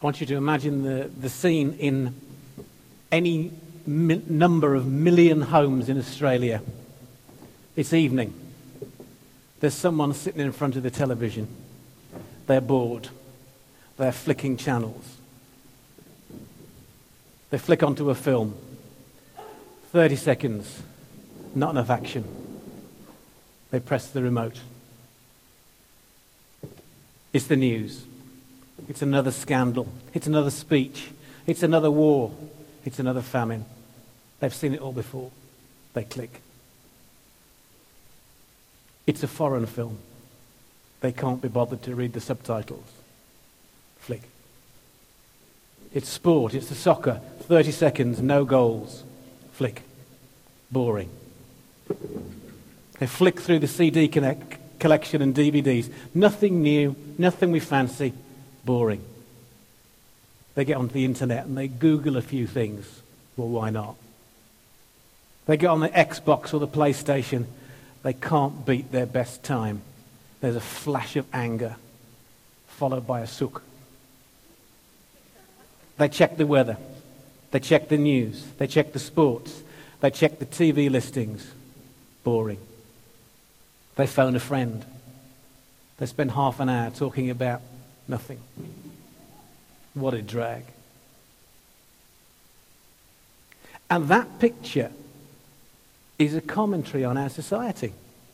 want you to imagine the scene in any number of million homes in Australia. It's evening. There's someone sitting in front of the television. They're bored. They're flicking channels. They flick onto a film. 30 seconds. Not enough action. They press the remote. It's the news. It's another scandal. It's another speech. It's another war. It's another famine. They've seen it all before. They click. It's a foreign film. They can't be bothered to read the subtitles. Flick. It's sport. It's the soccer. 30 seconds, no goals. Flick. Boring. They flick through the CD collection and DVDs. Nothing new, nothing we fancy. Boring. They get onto the internet and they Google a few things. Well, why not? They get on the Xbox or the PlayStation. They can't beat their best time. There's a flash of anger, followed by a sook. They check the weather. They check the news. They check the sports. They check the TV listings. Boring. They phone a friend. They spend half an hour talking about nothing. What a drag. And that picture is a commentary on our society.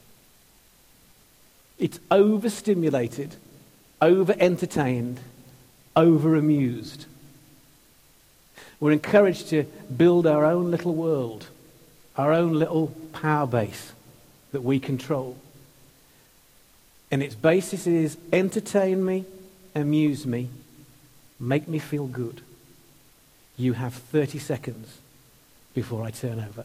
It's overstimulated, over-entertained, over-amused. We're encouraged to build our own little world, our own little power base that we control. And its basis is entertain me, amuse me, make me feel good. You have 30 seconds before I turn over.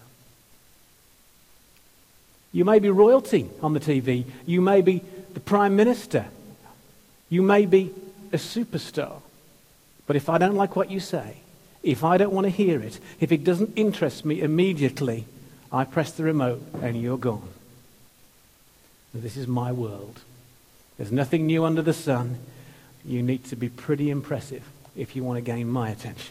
You may be royalty on the TV. You may be the Prime Minister. You may be a superstar. But if I don't like what you say, if I don't want to hear it, if it doesn't interest me immediately, I press the remote and you're gone. This is my world. There's nothing new under the sun. You need to be pretty impressive if you want to gain my attention.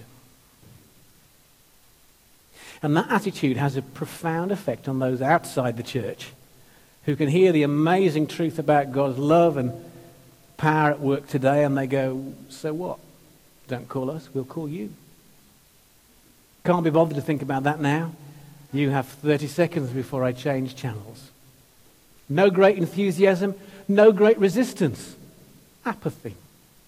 And that attitude has a profound effect on those outside the church who can hear the amazing truth about God's love and power at work today, and they go, so what? Don't call us, we'll call you. Can't be bothered to think about that now. You have 30 seconds before I change channels. No great enthusiasm, no great resistance. Apathy.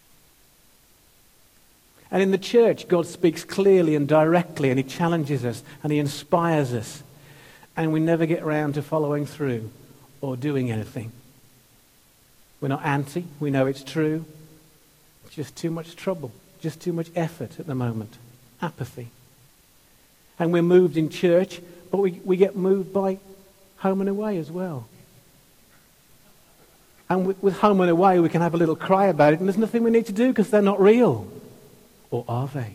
And in the church, God speaks clearly and directly, and he challenges us, and he inspires us. And we never get round to following through or doing anything. We're not anti, we know it's true. It's just too much trouble, just too much effort at the moment. Apathy. And we're moved in church, but we get moved by home and away as well. And with home and away, we can have a little cry about it, and there's nothing we need to do because they're not real. Or are they?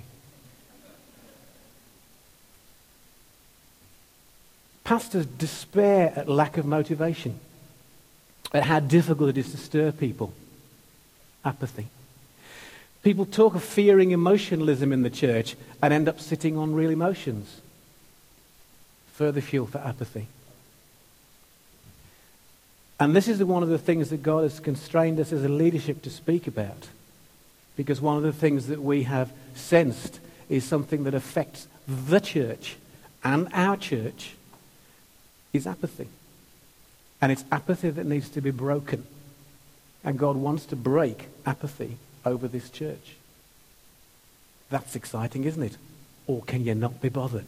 Pastors despair at lack of motivation, at how difficult it is to stir people. Apathy. People talk of fearing emotionalism in the church and end up sitting on real emotions. Further fuel for apathy. And this is one of the things that God has constrained us as a leadership to speak about. Because one of the things that we have sensed is something that affects the church and our church is apathy. And it's apathy that needs to be broken. And God wants to break apathy over this church. That's exciting, isn't it? Or can you not be bothered?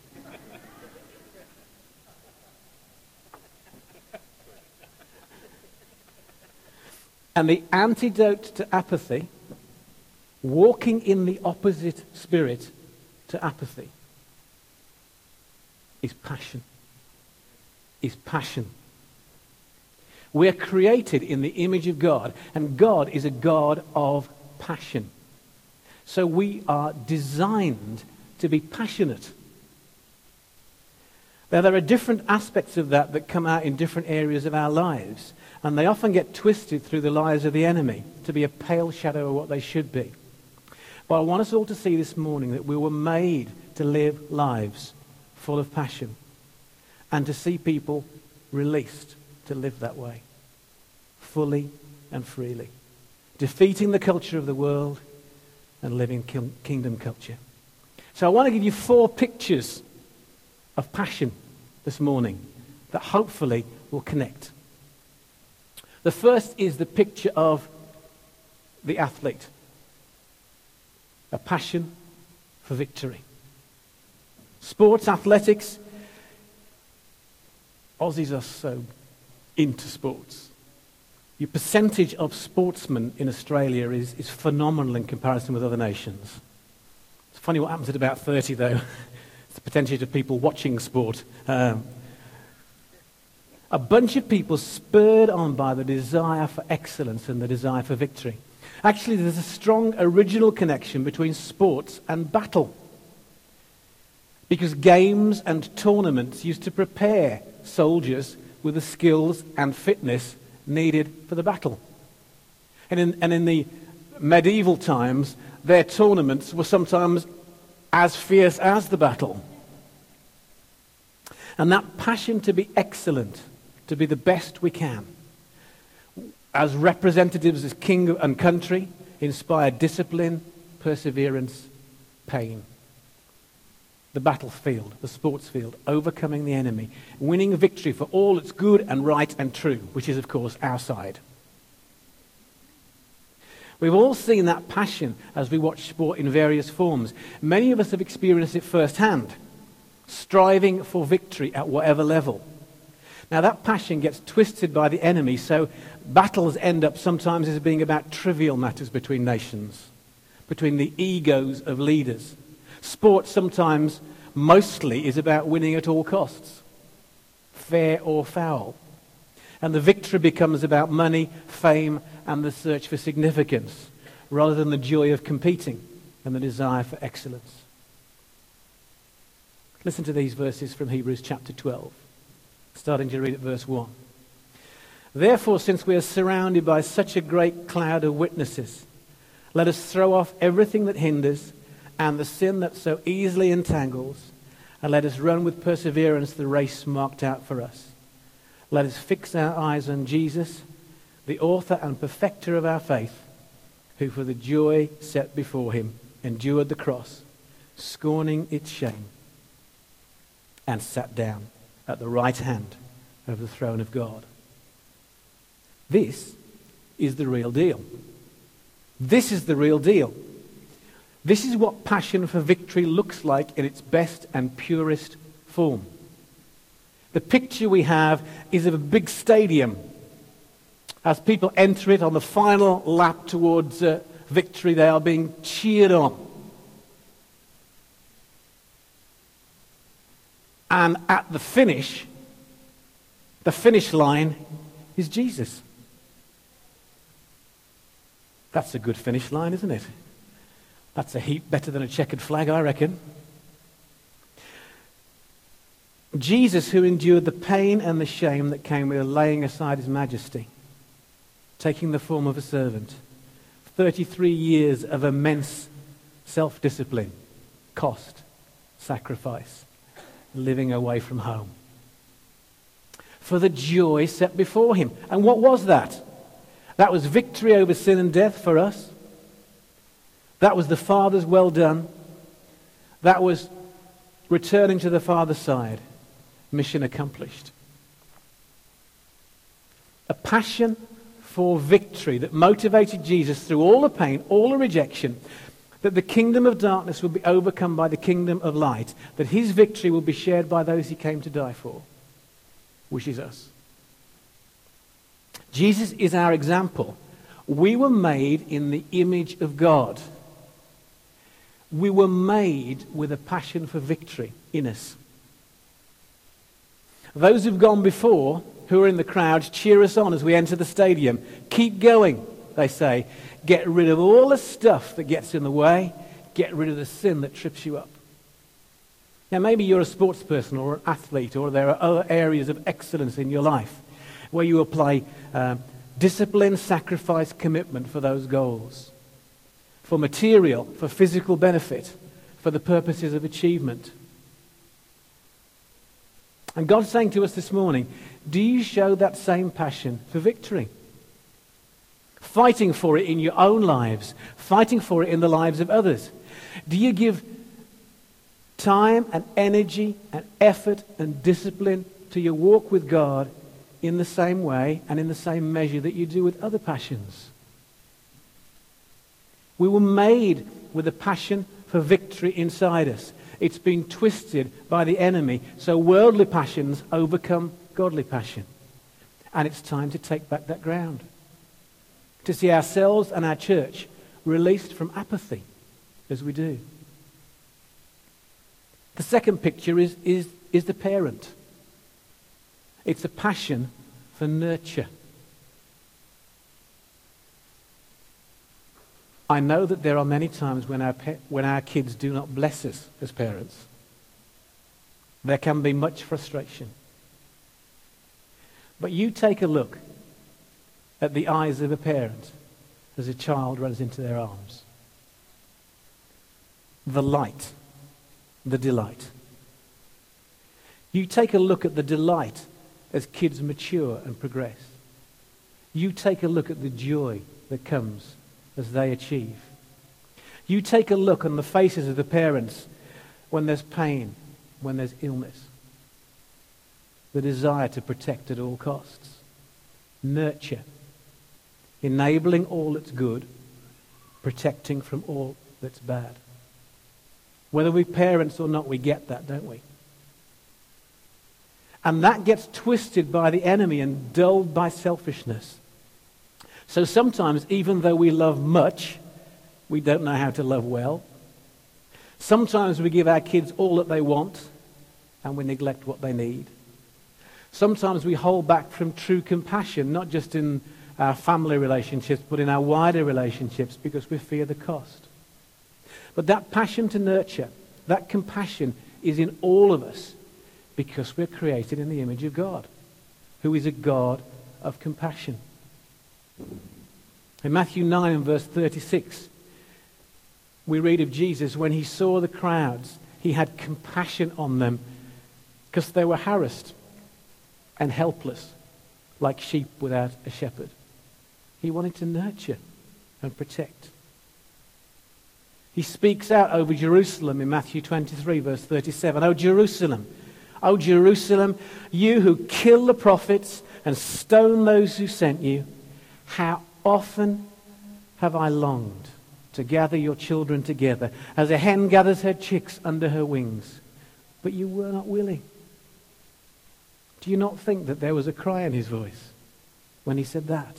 And the antidote to apathy, walking in the opposite spirit to apathy, is passion. Is passion. We're created in the image of God, and God is a God of passion. So we are designed to be passionate. Now, there are different aspects of that come out in different areas of our lives, and they often get twisted through the lies of the enemy to be a pale shadow of what they should be. But I want us all to see this morning that we were made to live lives full of passion and to see people released to live that way, fully and freely, defeating the culture of the world and living kingdom culture. So I want to give you 4 pictures of passion this morning that hopefully will connect. The first is the picture of the athlete. A passion for victory. Sports, athletics. Aussies are so into sports. Your percentage of sportsmen in Australia is phenomenal in comparison with other nations. It's funny what happens at about 30, though. It's the percentage of people watching sport. A bunch of people spurred on by the desire for excellence and the desire for victory. Actually, there's a strong original connection between sports and battle. Because games and tournaments used to prepare soldiers with the skills and fitness needed for the battle. And in the medieval times, their tournaments were sometimes as fierce as the battle. And that passion to be excellent, to be the best we can, as representatives of king and country, inspired discipline, perseverance, pain. The battlefield, the sports field, overcoming the enemy, winning a victory for all that's good and right and true, which is, of course, our side. We've all seen that passion as we watch sport in various forms. Many of us have experienced it firsthand, striving for victory at whatever level. Now, that passion gets twisted by the enemy, so battles end up sometimes as being about trivial matters between nations, between the egos of leaders. Sport sometimes, mostly, is about winning at all costs, fair or foul. And the victory becomes about money, fame, and the search for significance, rather than the joy of competing and the desire for excellence. Listen to these verses from Hebrews chapter 12. Starting to read at verse 1. Therefore, since we are surrounded by such a great cloud of witnesses, let us throw off everything that hinders and the sin that so easily entangles, and let us run with perseverance the race marked out for us. Let us fix our eyes on Jesus, the author and perfecter of our faith, who for the joy set before him endured the cross, scorning its shame, and sat down at the right hand of the throne of God. This is the real deal. This is the real deal. This is what passion for victory looks like in its best and purest form. The picture we have is of a big stadium. As people enter it on the final lap towards victory, they are being cheered on. And at the finish line is Jesus. That's a good finish line, isn't it? That's a heap better than a checkered flag, I reckon. Jesus, who endured the pain and the shame that came with laying aside his majesty, taking the form of a servant, 33 years of immense self-discipline, cost, sacrifice, living away from home, for the joy set before him. And what was that? That was victory over sin and death for us. That was the Father's well done. That was returning to the Father's side. Mission accomplished. A passion for victory that motivated Jesus through all the pain, all the rejection, that the kingdom of darkness would be overcome by the kingdom of light, that his victory will be shared by those he came to die for, which is us. Jesus is our example. We were made in the image of God. We were made with a passion for victory in us. Those who've gone before, who are in the crowd, cheer us on as we enter the stadium. Keep going, they say. Get rid of all the stuff that gets in the way. Get rid of the sin that trips you up. Now, maybe you're a sports person or an athlete, or there are other areas of excellence in your life where you apply discipline, sacrifice, commitment for those goals. for material, for physical benefit, for the purposes of achievement. And God's saying to us this morning, do you show that same passion for victory? Fighting for it in your own lives, fighting for it in the lives of others. Do you give time and energy and effort and discipline to your walk with God in the same way and in the same measure that you do with other passions? We were made with a passion for victory inside us. It's been twisted by the enemy, so worldly passions overcome godly passion. And it's time to take back that ground. To see ourselves and our church released from apathy as we do. The second picture is the parent. It's a passion for nurture. I know that there are many times when our kids do not bless us as parents. There can be much frustration. But you take a look at the eyes of a parent as a child runs into their arms. The light, the delight. You take a look at the delight as kids mature and progress. You take a look at the joy that comes as they achieve. You take a look on the faces of the parents when there's pain, when there's illness. The desire to protect at all costs. Nurture. Enabling all that's good, protecting from all that's bad. Whether we're parents or not, we get that, don't we? And that gets twisted by the enemy and dulled by selfishness. So sometimes, even though we love much, we don't know how to love well. Sometimes we give our kids all that they want and we neglect what they need. Sometimes we hold back from true compassion, not just in our family relationships, but in our wider relationships, because we fear the cost. But that passion to nurture, that compassion is in all of us because we're created in the image of God, who is a God of compassion. In Matthew 9 and verse 36, we read of Jesus when he saw the crowds, he had compassion on them because they were harassed and helpless like sheep without a shepherd. He wanted to nurture and protect. He speaks out over Jerusalem in Matthew 23 verse 37. O Jerusalem, you who kill the prophets and stone those who sent you, how often have I longed to gather your children together as a hen gathers her chicks under her wings, but you were not willing. Do you not think that there was a cry in his voice when he said that?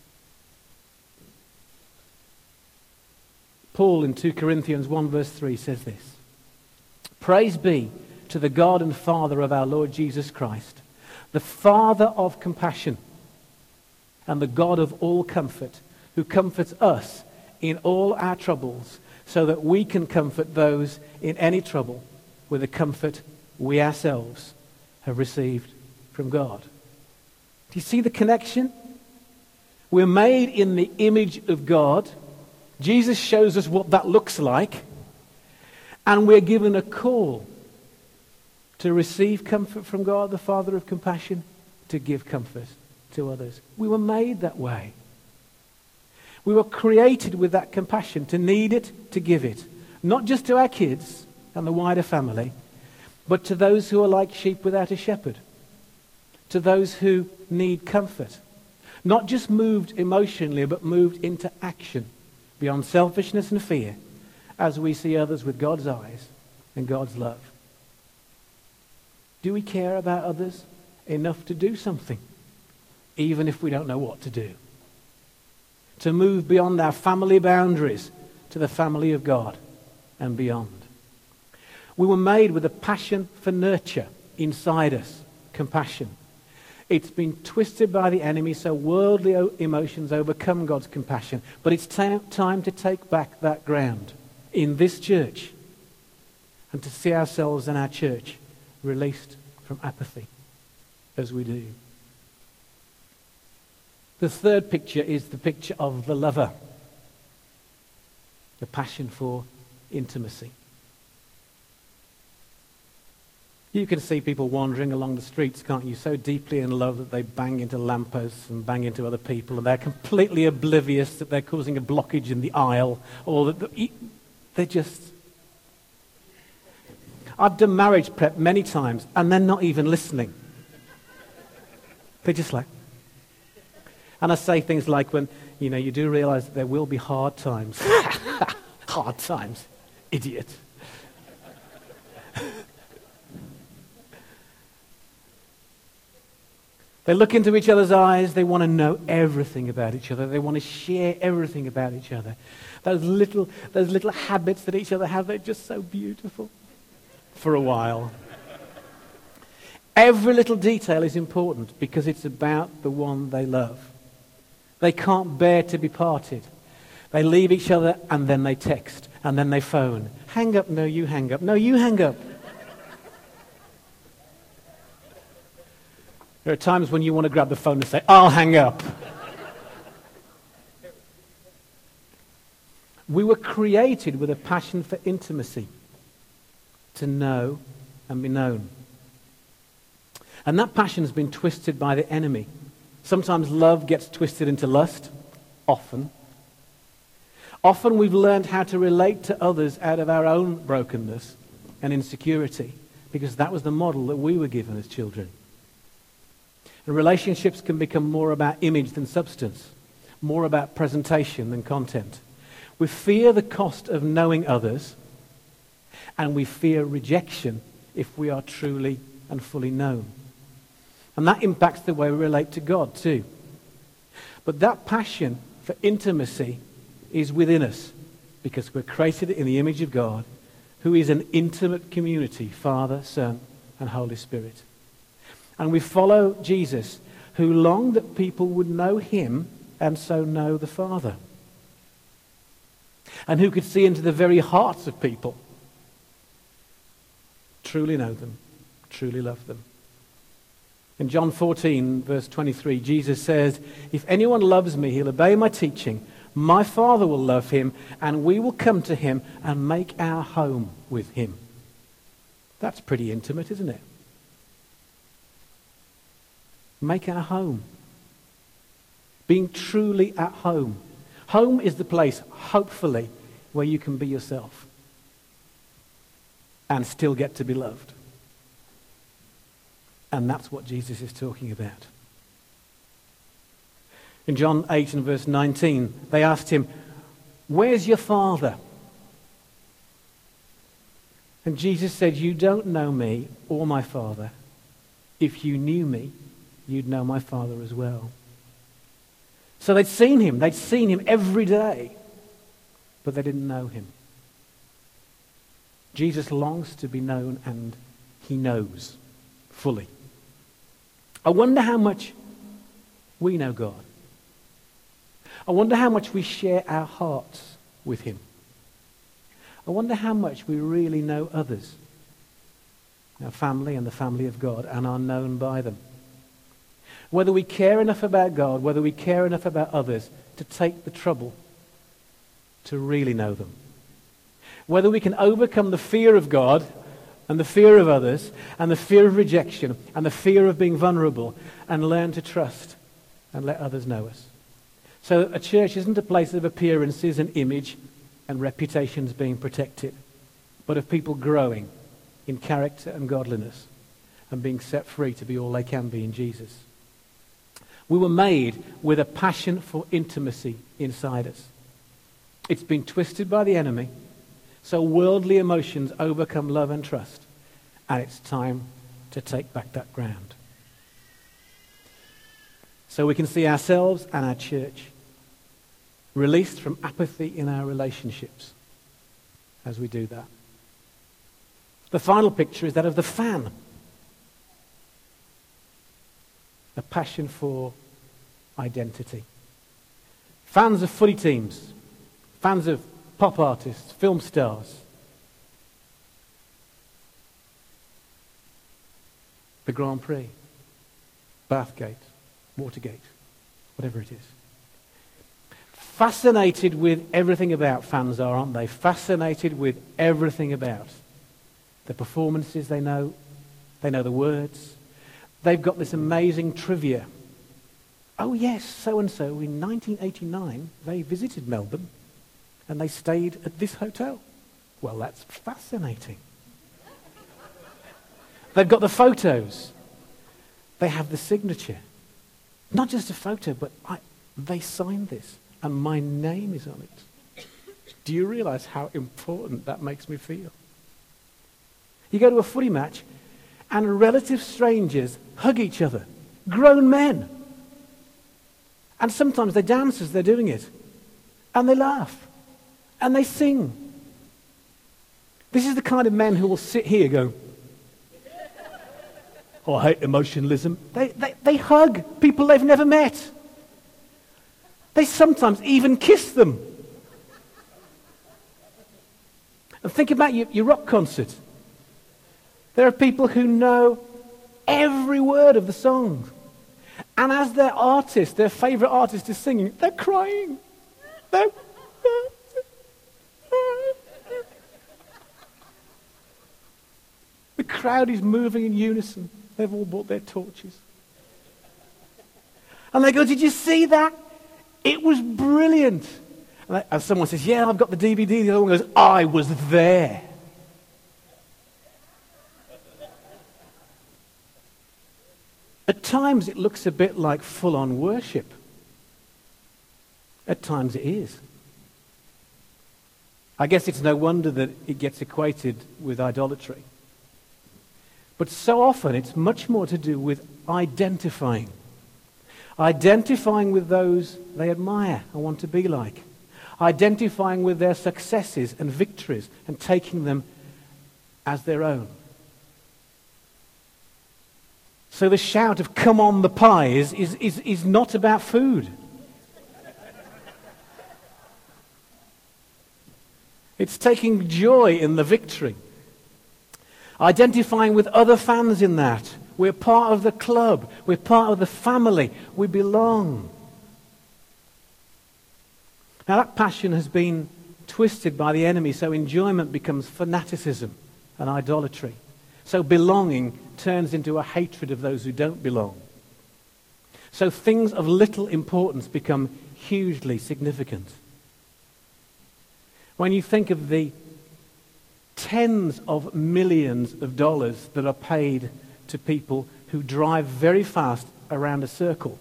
Paul in 2 Corinthians 1 verse 3 says this. Praise be to the God and Father of our Lord Jesus Christ, the Father of compassion and the God of all comfort, who comforts us in all our troubles, so that we can comfort those in any trouble with the comfort we ourselves have received from God. Do you see the connection? We're made in the image of God. Jesus shows us what that looks like. And we're given a call to receive comfort from God, the Father of compassion, to give comfort to others. We were made that way. We were created with that compassion, to need it, to give it. Not just to our kids and the wider family, but to those who are like sheep without a shepherd. To those who need comfort. Not just moved emotionally, but moved into action beyond selfishness and fear as we see others with God's eyes and God's love. Do we care about others enough to do something, even if we don't know what to do? To move beyond our family boundaries to the family of God and beyond. We were made with a passion for nurture inside us, compassion. It's been twisted by the enemy so worldly emotions overcome God's compassion. But it's time to take back that ground in this church and to see ourselves and our church released from apathy as we do. The third picture is the picture of the lover. The passion for intimacy. You can see people wandering along the streets, can't you? So deeply in love that they bang into lampposts and bang into other people, and they're completely oblivious that they're causing a blockage in the aisle, or that they're just... I've done marriage prep many times, and they're not even listening. They're just like... And I say things like, when, you do realize that there will be hard times. Hard times. Idiot. They look into each other's eyes. They want to know everything about each other. They want to share everything about each other. Those little habits that each other have, they're just so beautiful. For a while. Every little detail is important because it's about the one they love. They can't bear to be parted. They leave each other and then they text and then they phone. Hang up, no, you hang up. No, you hang up. There are times when you want to grab the phone and say, I'll hang up. We were created with a passion for intimacy, to know and be known. And that passion has been twisted by the enemy. Sometimes love gets twisted into lust, often. Often we've learned how to relate to others out of our own brokenness and insecurity, because that was the model that we were given as children. And relationships can become more about image than substance, more about presentation than content. We fear the cost of knowing others, and we fear rejection if we are truly and fully known. And that impacts the way we relate to God too. But that passion for intimacy is within us because we're created in the image of God, who is an intimate community, Father, Son, and Holy Spirit. And we follow Jesus, who longed that people would know him and so know the Father. And who could see into the very hearts of people, truly know them, truly love them. In John 14, verse 23, Jesus says, if anyone loves me, he'll obey my teaching. My Father will love him, and we will come to him and make our home with him. That's pretty intimate, isn't it? Make our home. Being truly at home. Home is the place, hopefully, where you can be yourself and still get to be loved. And that's what Jesus is talking about. In John 8 and verse 19, they asked him, where's your Father? And Jesus said, you don't know me or my Father. If you knew me, you'd know my Father as well. So they'd seen him every day, but they didn't know him. Jesus longs to be known, and he knows fully. I wonder how much we know God. I wonder how much we share our hearts with him. I wonder how much we really know others, our family and the family of God, and are known by them. Whether we care enough about God, whether we care enough about others to take the trouble to really know them. Whether we can overcome the fear of God and the fear of others and the fear of rejection and the fear of being vulnerable and learn to trust and let others know us. So a church isn't a place of appearances and image and reputations being protected, but of people growing in character and godliness and being set free to be all they can be in Jesus. We were made with a passion for intimacy inside us. It's been twisted by the enemy, so worldly emotions overcome love and trust, and it's time to take back that ground. So we can see ourselves and our church released from apathy in our relationships as we do that. The final picture is that of the fan. A passion for identity. Fans of footy teams, fans of pop artists, film stars. The Grand Prix, Bathgate, Watergate, whatever it is. Fascinated with everything about, fans are, aren't they? Fascinated with everything about. The performances they know the words. They've got this amazing trivia. Oh yes, so-and-so in 1989, they visited Melbourne and they stayed at this hotel. Well, that's fascinating. They've got the photos. They have the signature. Not just a photo, but they signed this and my name is on it. Do you realize how important that makes me feel? You go to a footy match and relative strangers hug each other. Grown men. And sometimes they dance as they're doing it. And they laugh. And they sing. This is the kind of men who will sit here going, oh, I hate emotionalism. They hug people they've never met. They sometimes even kiss them. And think about your rock concert. There are people who know every word of the song. And as their favourite artist is singing, they're crying. The crowd is moving in unison. They've all brought their torches. And they go, did you see that? It was brilliant. And someone says, yeah, I've got the DVD. The other one goes, I was there. At times it looks a bit like full-on worship. At times it is. I guess it's no wonder that it gets equated with idolatry. But so often it's much more to do with identifying. Identifying with those they admire and want to be like. Identifying with their successes and victories and taking them as their own. So the shout of "come on the pie" is not about food. It's taking joy in the victory. Identifying with other fans in that. We're part of the club. We're part of the family. We belong. Now that passion has been twisted by the enemy, so enjoyment becomes fanaticism and idolatry. So belonging turns into a hatred of those who don't belong. So things of little importance become hugely significant. When you think of the tens of millions of dollars that are paid to people who drive very fast around a circle.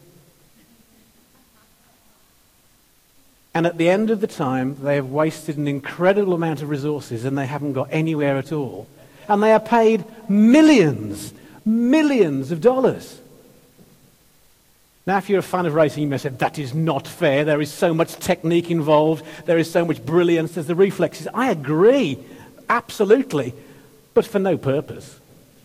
And at the end of the time, they have wasted an incredible amount of resources and they haven't got anywhere at all. And they are paid millions of dollars. Now, if you're a fan of racing, you may say, that is not fair. There is so much technique involved. There is so much brilliance. There's the reflexes. I agree, absolutely, but for no purpose.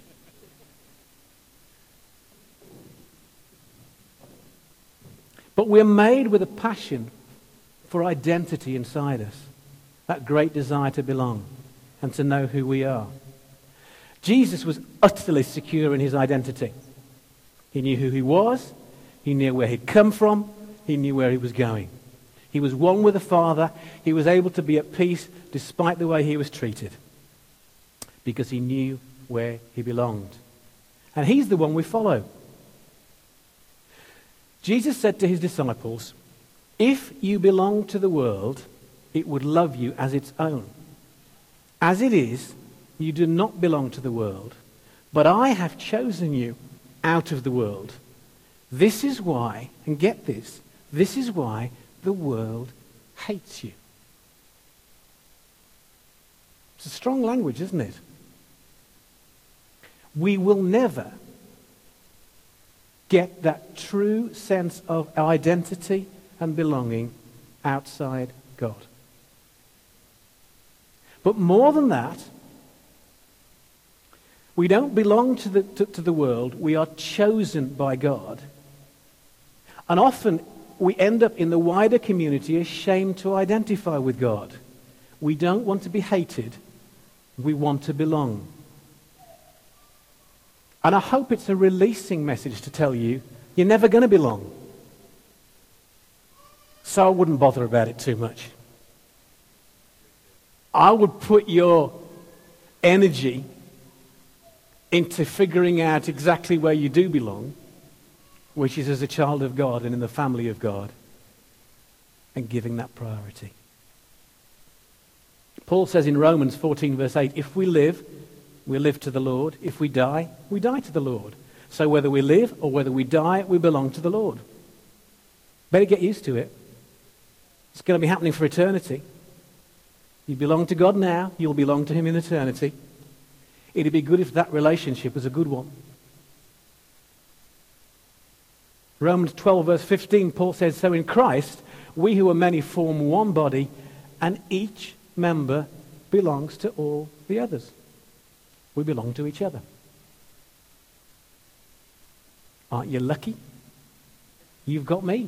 But we're made with a passion for identity inside us. That great desire to belong and to know who we are. Jesus was utterly secure in his identity. He knew who he was. He knew where he'd come from. He knew where he was going. He was one with the Father. He was able to be at peace despite the way he was treated. Because he knew where he belonged. And he's the one we follow. Jesus said to his disciples, if you belong to the world, it would love you as its own. As it is, you do not belong to the world, but I have chosen you out of the world. This is why, and get this is why the world hates you. It's a strong language, isn't it? We will never get that true sense of identity and belonging outside God. But more than that, we don't belong to the world. We are chosen by God. And often we end up in the wider community ashamed to identify with God. We don't want to be hated. We want to belong. And I hope it's a releasing message to tell you, you're never going to belong. So I wouldn't bother about it too much. I would put your energy into figuring out exactly where you do belong, which is as a child of God and in the family of God, and giving that priority. Paul says in Romans 14 verse 8, if we live, we live to the Lord. If we die, we die to the Lord. So whether we live or whether we die, we belong to the Lord. Better get used to it. It's going to be happening for eternity. You belong to God now, you'll belong to him in eternity. It'd be good if that relationship was a good one. Romans 12 verse 15, Paul says, so in Christ, we who are many form one body, and each member belongs to all the others. We belong to each other. Aren't you lucky? You've got me.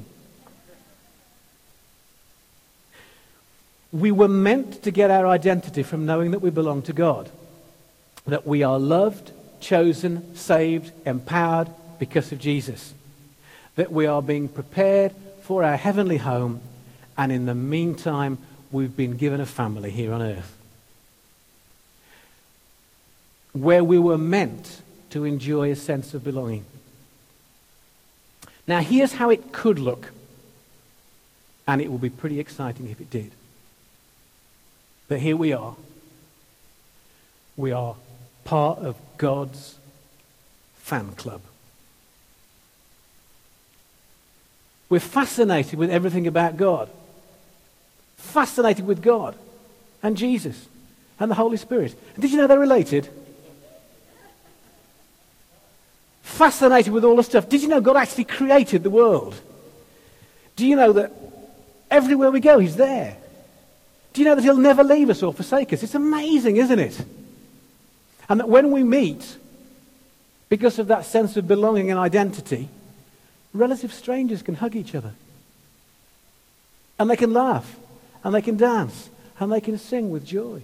We were meant to get our identity from knowing that we belong to God. That we are loved, chosen, saved, empowered because of Jesus. That we are being prepared for our heavenly home, and in the meantime, we've been given a family here on earth. Where we were meant to enjoy a sense of belonging. Now here's how it could look, and it will be pretty exciting if it did. But here we are. We are part of God's fan club. We're fascinated with everything about God. Fascinated with God and Jesus and the Holy Spirit. And did you know they're related? Fascinated with all the stuff. Did you know God actually created the world? Do you know that everywhere we go, he's there? Do you know that he'll never leave us or forsake us? It's amazing, isn't it? And that when we meet, because of that sense of belonging and identity, relative strangers can hug each other. And they can laugh, and they can dance, and they can sing with joy.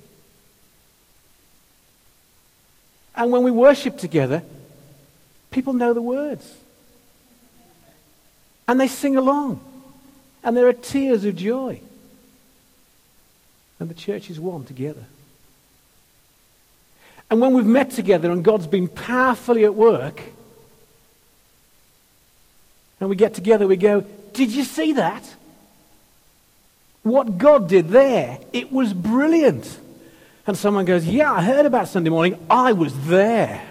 And when we worship together, people know the words. And they sing along. And there are tears of joy. And the church is one together. And when we've met together and God's been powerfully at work, and we get together, we go, did you see that? What God did there, it was brilliant. And someone goes, yeah, I heard about Sunday morning. I was there.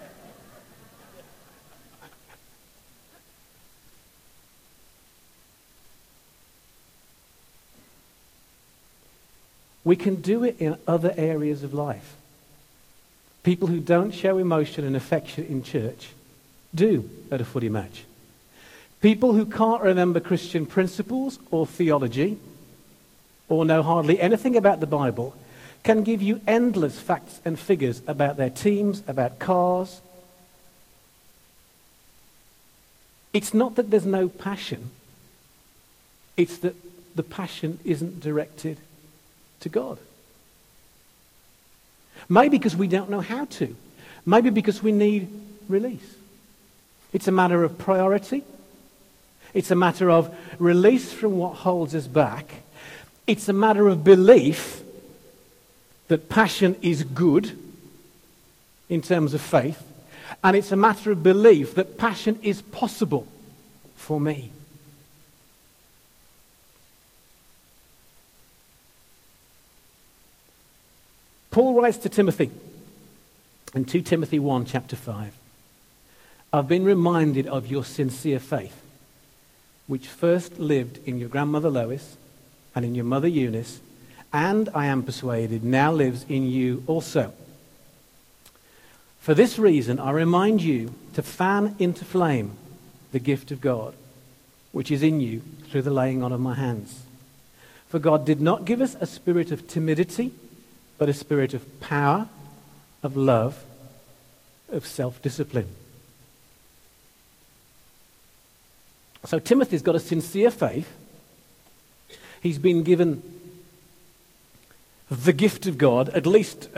We can do it in other areas of life. People who don't show emotion and affection in church do at a footy match. People who can't remember Christian principles or theology or know hardly anything about the Bible can give you endless facts and figures about their teams, about cars. It's not that there's no passion. It's that the passion isn't directed to God. Maybe because we don't know how to. Maybe because we need release. It's a matter of priority. It's a matter of release from what holds us back. It's a matter of belief that passion is good in terms of faith. And it's a matter of belief that passion is possible for me. Paul writes to Timothy in 2 Timothy 1, chapter 5. I've been reminded of your sincere faith, which first lived in your grandmother Lois and in your mother Eunice, and I am persuaded now lives in you also. For this reason, I remind you to fan into flame the gift of God, which is in you through the laying on of my hands. For God did not give us a spirit of timidity, but a spirit of power, of love, of self-discipline. So Timothy's got a sincere faith. He's been given the gift of God, at least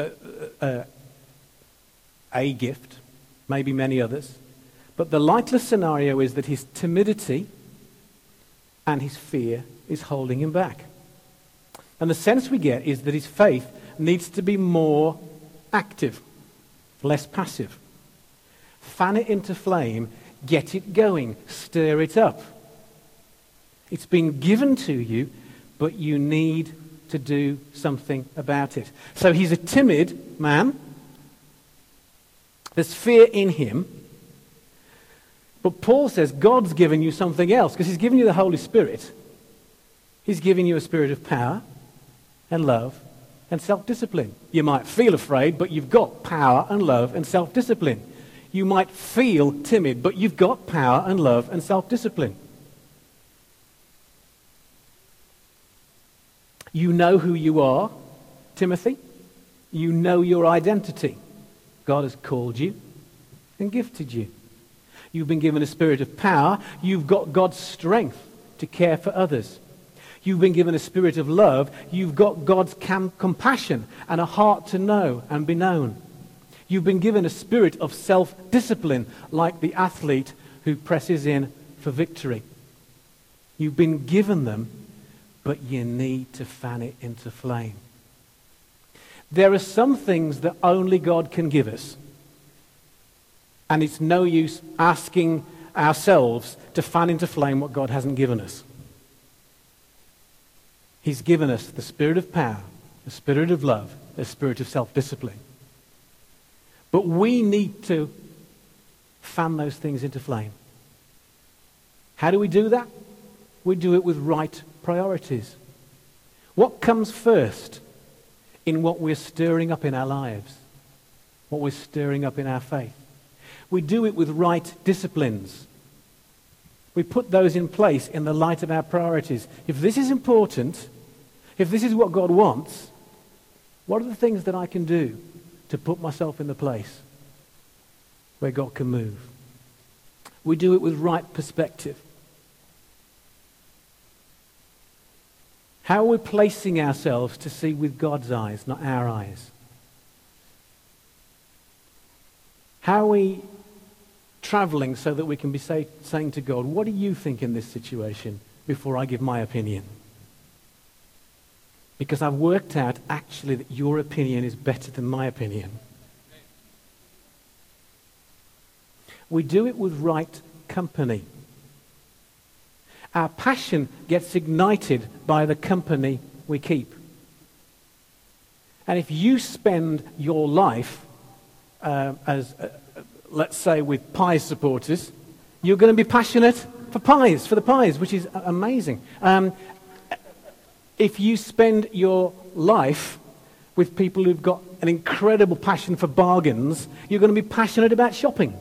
a gift, maybe many others. But the likely scenario is that his timidity and his fear is holding him back. And the sense we get is that his faith needs to be more active, less passive. Fan it into flame, get it going, stir it up. It's been given to you, but you need to do something about it. So he's a timid man. There's fear in him. But Paul says God's given you something else, because he's given you the Holy Spirit. He's given you a spirit of power and love and self-discipline. You might feel afraid, but you've got power and love and self-discipline. You might feel timid, but you've got power and love and self-discipline. You know who you are, Timothy. You know your identity. God has called you and gifted you. You've been given a spirit of power. You've got God's strength to care for others. You've been given a spirit of love. You've got God's compassion and a heart to know and be known. You've been given a spirit of self-discipline, like the athlete who presses in for victory. You've been given them, but you need to fan it into flame. There are some things that only God can give us. And it's no use asking ourselves to fan into flame what God hasn't given us. He's given us the spirit of power, the spirit of love, the spirit of self-discipline. But we need to fan those things into flame. How do we do that? We do it with right priorities. What comes first in what we're stirring up in our lives? What we're stirring up in our faith? We do it with right disciplines. We put those in place in the light of our priorities. If this is important, if this is what God wants, what are the things that I can do to put myself in the place where God can move? We do it with right perspective. How are we placing ourselves to see with God's eyes, not our eyes? How are we traveling so that we can be saying to God, what do you think in this situation before I give my opinion? Because I've worked out actually that your opinion is better than my opinion. We do it with right company. Our passion gets ignited by the company we keep. And if you spend your life let's say with Pies supporters, you're going to be passionate for the Pies, which is amazing. If you spend your life with people who've got an incredible passion for bargains, you're going to be passionate about shopping.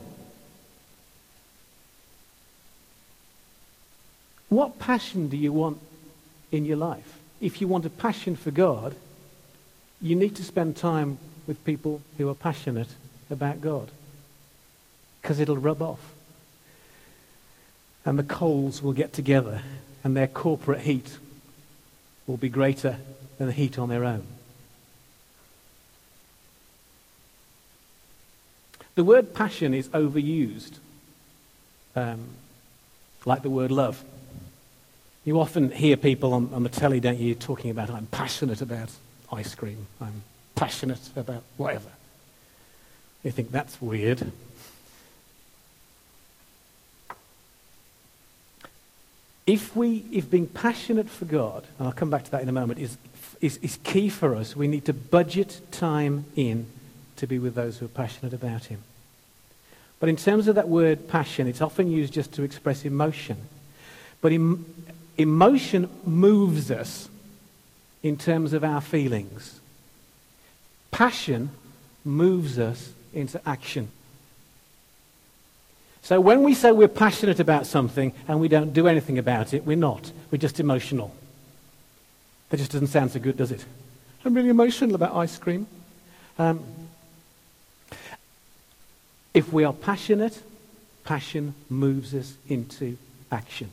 What passion do you want in your life? If you want a passion for God, you need to spend time with people who are passionate about God, because it'll rub off. And the coals will get together, and their corporate heat will be greater than the heat on their own. The word passion is overused, like the word love. You often hear people on the telly, don't you, talking about, I'm passionate about ice cream, I'm passionate about whatever. You think that's weird. If being passionate for God, and I'll come back to that in a moment, is key for us, we need to budget time in to be with those who are passionate about Him. But in terms of that word passion, it's often used just to express emotion. But emotion moves us in terms of our feelings. Passion moves us into action. So when we say we're passionate about something and we don't do anything about it, we're not. We're just emotional. That just doesn't sound so good, does it? I'm really emotional about ice cream. If we are passionate, passion moves us into action.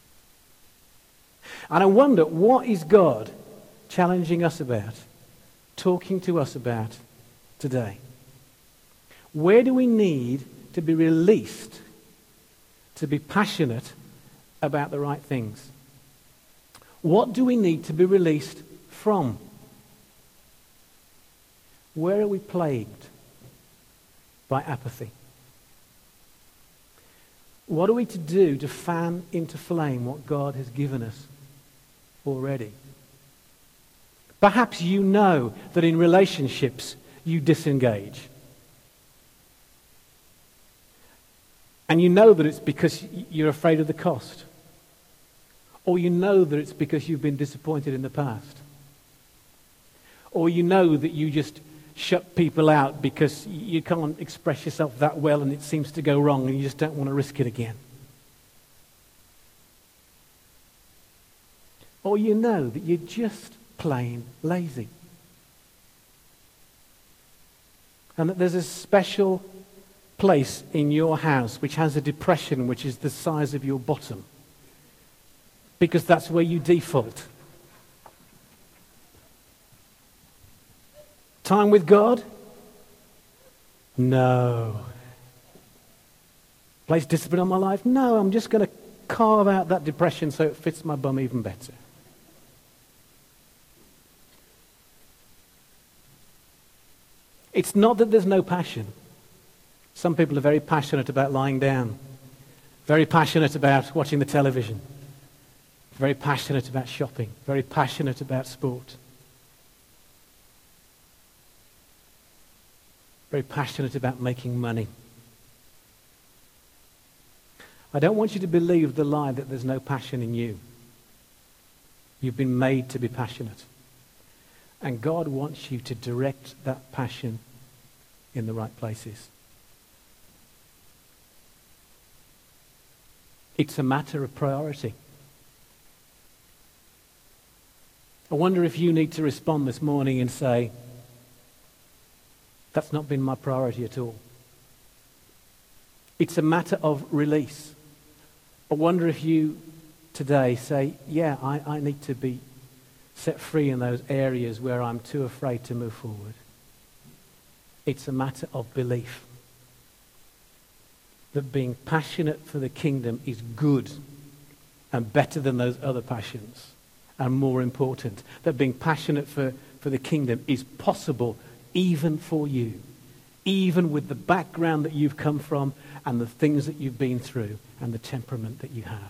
And I wonder, what is God challenging us about, talking to us about today? Where do we need to be released to be passionate about the right things? What do we need to be released from? Where are we plagued by apathy? What are we to do to fan into flame what God has given us already? Perhaps you know that in relationships you disengage. And you know that it's because you're afraid of the cost. Or you know that it's because you've been disappointed in the past. Or you know that you just shut people out because you can't express yourself that well and it seems to go wrong and you just don't want to risk it again. Or you know that you're just plain lazy. And that there's a special place in your house which has a depression which is the size of your bottom. Because that's where you default. Time with God? No. Place discipline on my life? No, I'm just going to carve out that depression so it fits my bum even better. It's not that there's no passion. Some people are very passionate about lying down, very passionate about watching the television, very passionate about shopping, very passionate about sport, very passionate about making money. I don't want you to believe the lie that there's no passion in you. You've been made to be passionate. And God wants you to direct that passion in the right places. It's a matter of priority. I wonder if you need to respond this morning and say, that's not been my priority at all. It's a matter of release. I wonder if you today say, yeah, I need to be set free in those areas where I'm too afraid to move forward. It's a matter of belief. That being passionate for the kingdom is good and better than those other passions and more important. That being passionate for the kingdom is possible even for you, even with the background that you've come from and the things that you've been through and the temperament that you have.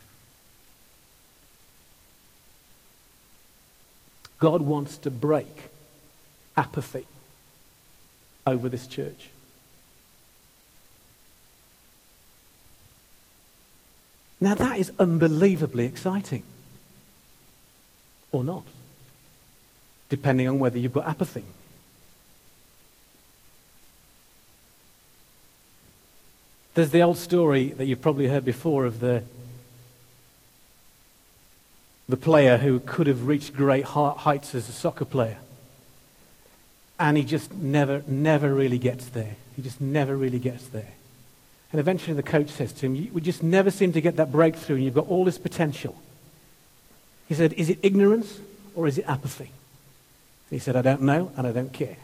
God wants to break apathy over this church. Now that is unbelievably exciting. Or not. Depending on whether you've got apathy. There's the old story that you've probably heard before of the player who could have reached great heights as a soccer player. And he just never really gets there. He just never really gets there. And eventually the coach says to him, we just never seem to get that breakthrough and you've got all this potential. He said, is it ignorance or is it apathy? He said, I don't know and I don't care.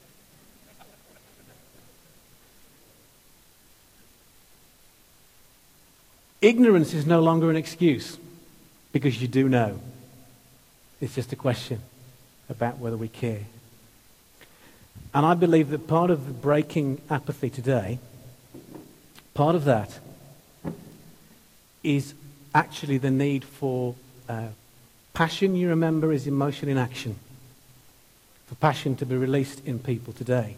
Ignorance is no longer an excuse because you do know. It's just a question about whether we care. And I believe that part of the breaking apathy today, part of that is actually the need for passion, you remember, is emotion in action. For passion to be released in people today.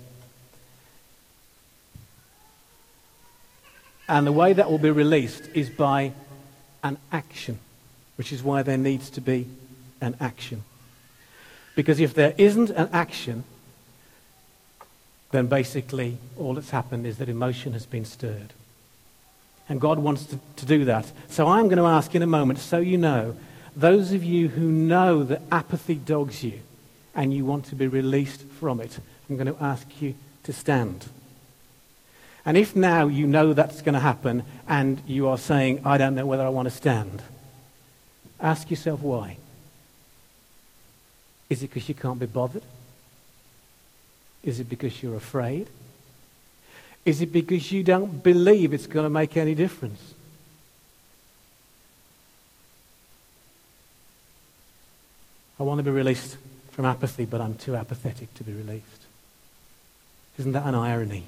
And the way that will be released is by an action, which is why there needs to be an action. Because if there isn't an action, then basically all that's happened is that emotion has been stirred. And God wants to do that. So I'm going to ask in a moment, so you know, those of you who know that apathy dogs you and you want to be released from it, I'm going to ask you to stand. And if now you know that's going to happen and you are saying, I don't know whether I want to stand, ask yourself why. Is it because you can't be bothered? Is it because you're afraid? Is it because you don't believe it's going to make any difference? I want to be released from apathy, but I'm too apathetic to be released. Isn't that an irony?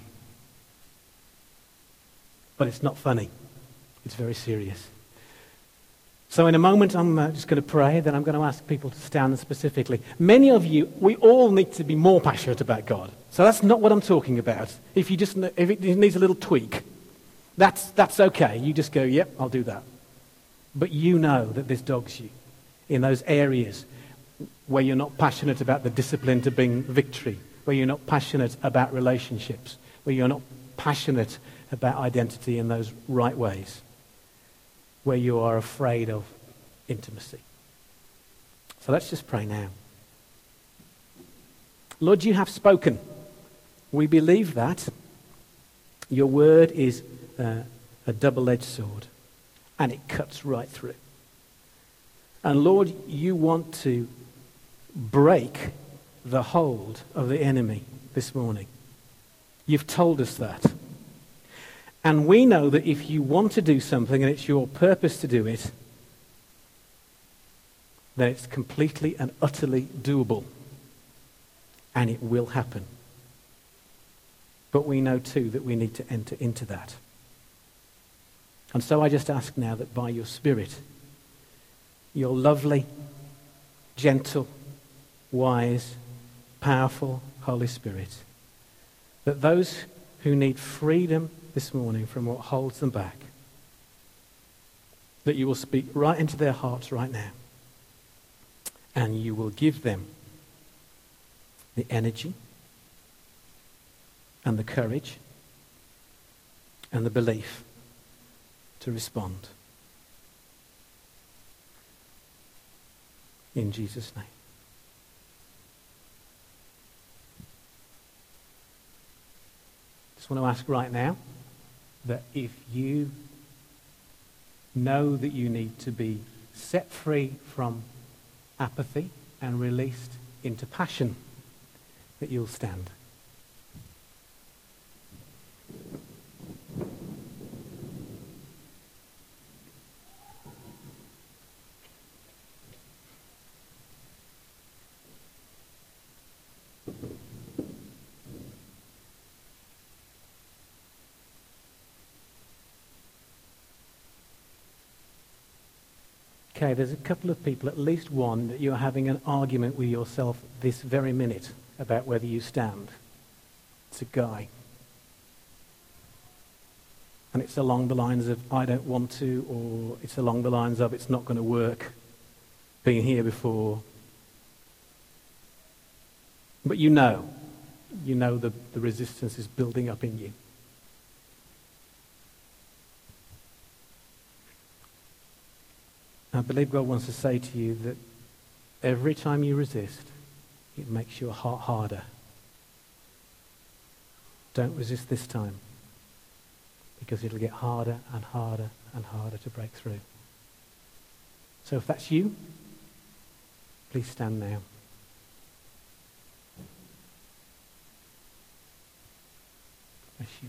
But it's not funny. It's very serious. So in a moment, I'm just going to pray, then I'm going to ask people to stand specifically. Many of you, we all need to be more passionate about God. So that's not what I'm talking about. If it needs a little tweak, that's okay. You just go, yep, I'll do that. But you know that this dogs you in those areas where you're not passionate about the discipline to bring victory, where you're not passionate about relationships, where you're not passionate about identity in those right ways, where you are afraid of intimacy. So let's just pray now. Lord, you have spoken. We believe that. Your word is a double-edged sword, and it cuts right through. And Lord, you want to break the hold of the enemy this morning. You've told us that. And we know that if you want to do something and it's your purpose to do it, then it's completely and utterly doable. And it will happen. But we know too that we need to enter into that. And so I just ask now that by your Spirit, your lovely, gentle, wise, powerful Holy Spirit, that those who need freedom this morning from what holds them back, that you will speak right into their hearts right now, and you will give them the energy and the courage and the belief to respond. In Jesus' name. Just want to ask right now that if you know that you need to be set free from apathy and released into passion, that you'll stand. Okay, there's a couple of people, at least one, that you're having an argument with yourself this very minute about whether you stand. It's a guy. And it's along the lines of, I don't want to, or it's along the lines of, it's not going to work. Been here before. But you know the resistance is building up in you. I believe God wants to say to you that every time you resist, it makes your heart harder. Don't resist this time, because it'll get harder and harder and harder to break through. So if that's you, please stand now. Bless you.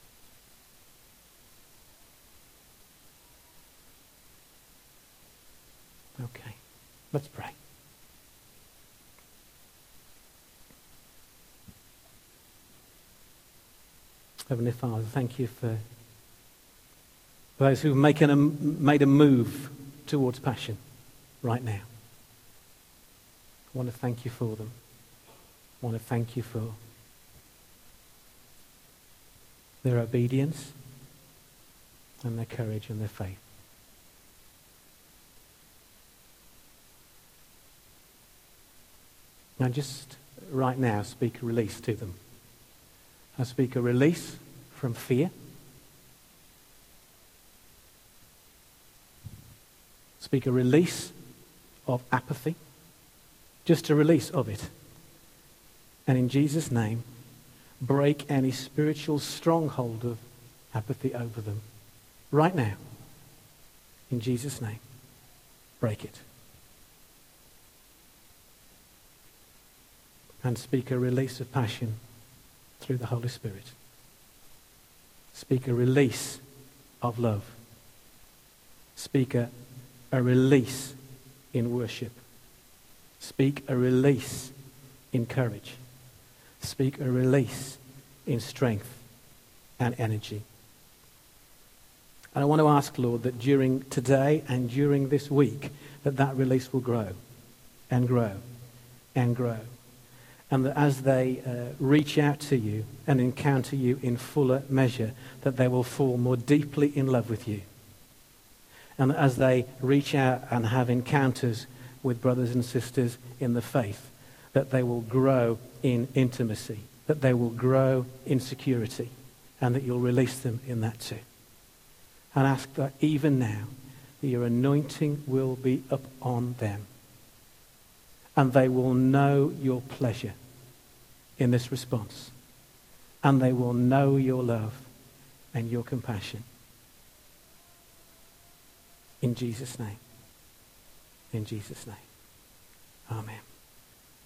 Okay, let's pray. Heavenly Father, thank you for those who've made a move towards passion right now. I want to thank you for them. I want to thank you for their obedience and their courage and their faith. Now just right now speak a release to them. I speak a release from fear. Speak a release of apathy. Just a release of it. And in Jesus' name, break any spiritual stronghold of apathy over them. Right now. In Jesus' name. Break it. And speak a release of passion through the Holy Spirit. Speak a release of love. Speak a release in worship. Speak a release in courage. Speak a release in strength and energy. And I want to ask, Lord, that during today and during this week, that release will grow and grow and grow. And that as they reach out to you and encounter you in fuller measure, that they will fall more deeply in love with you. And that as they reach out and have encounters with brothers and sisters in the faith, that they will grow in intimacy, that they will grow in security, and that you'll release them in that too. And ask that even now, that your anointing will be upon them. And they will know your pleasure in this response. And they will know your love and your compassion. In Jesus' name. In Jesus' name. Amen.